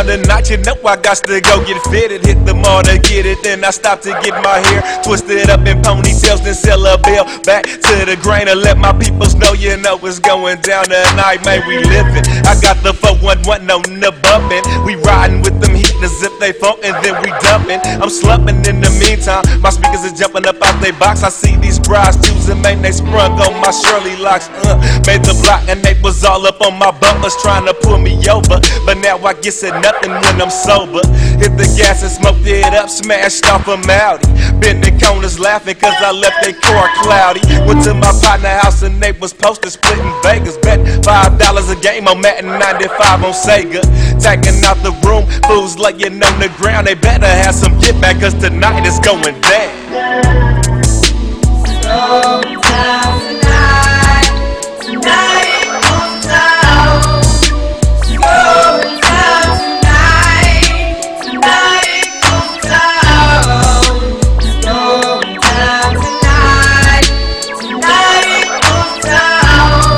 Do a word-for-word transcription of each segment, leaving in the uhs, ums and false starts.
down tonight, you know I got to go get fitted. Hit the mall to get it, then I stop to get my hair twisted up in ponytails, then sell a bill back to the grain and let my peoples know, you know it's going down tonight, man, we living. I got the four one one on the bumpin', we riding with them heatin' as if they funkin', then we dumpin'. I'm slumpin' in the meantime, my speakers are jumping up out they box. I see these brides choosing, man, they sprung on my Shirley locks. Uh, made the block and they was all up on my bumpers trying to pull me over, but now I get said nothing when I'm sober. Hit the gas and smoked it up, smashed off a Maudi. Bend the corners laughing cause I left their car cloudy. Went to my partner house and they was posted splitting Vegas. Bet five dollars a game on Madden ninety-five on Sega. Tacking out the room, fools laying on the ground. They better have some get back cause tonight is going down. Go down tonight, tonight goes down. Going down tonight, tonight goes down. Going down tonight, tonight goes down.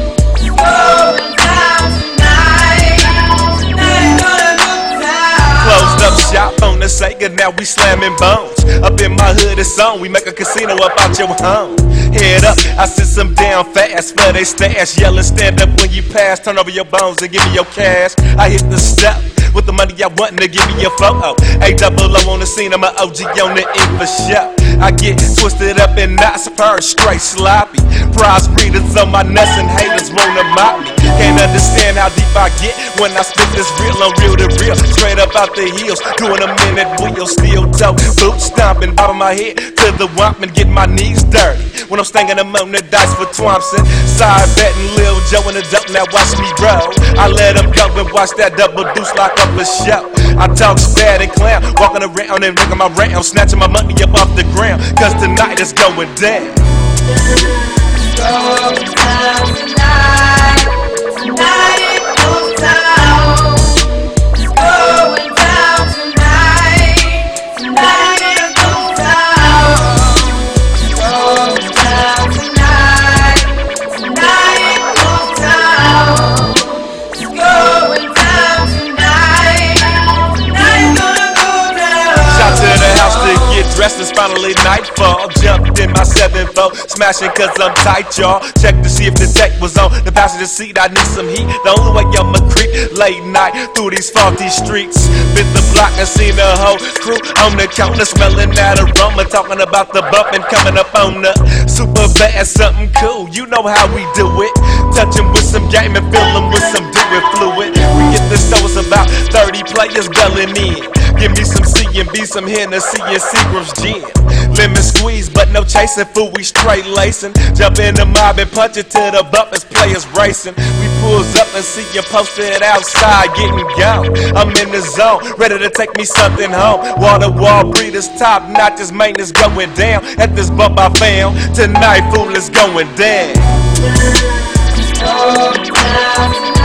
Going down tonight, tonight gonna go down. Closed up shop on the Sega, now we slamming bones. Up in my hood, it's on, we make a casino up out your home. Head up, I sit some down fast for they stash. Yelling stand up when you pass, turn over your bones and give me your cash. I hit the step with the money I want to give me a photo. A double O on the scene, I'm an O G on the ink for show. I get twisted up and not superb, straight sloppy. Prize breeders on my nuts and haters wanna mock me. Can't understand how deep I get when I spit this real on real to real. Straight up out the hills, doing a minute wheel, steel toe, boot stomping, bobbing my head to the womp and get my knees dirty. When I'm stanging them on the dice for Thompson, side betting Lil Joe in the duck, now watch me roll. I let them go and watch that double deuce lock up a show. I talk bad and clown, walking around and making my round, snatching my money up off the ground, cause tonight is going down. Go down tonight, tonight it goes down. Going down tonight, tonight it goes down. Going down tonight, tonight it goes down. Going down tonight, tonight gonna go down. Shot to the house to get dressed, it's finally nightfall. Jumped in my seven four, smashing cause I'm tight, y'all. Check to see if the tech was on the passenger seat, I need some heat. The only way I'ma creep late night through these faulty streets. Bit the block and seen the whole crew on the counter, smelling that aroma, talking about the bumping coming up on the super fast, something cool. You know how we do it. Touch 'em with some game and fill 'em with some dewy fluid. We get the stores about thirty players belling in. Give me some C and B, some Hennessy and Seagram's gin. Lemon squeeze, but no chasing, fool, we straight lacing. Jump in the mob and punch it to the bumpers, players racing. We pulls up and see you posted outside, getting gone. I'm in the zone, ready to take me something home. Wall to wall breeders, top notches, maintenance going down. At this bump I found, tonight, fool, is going down. Go down.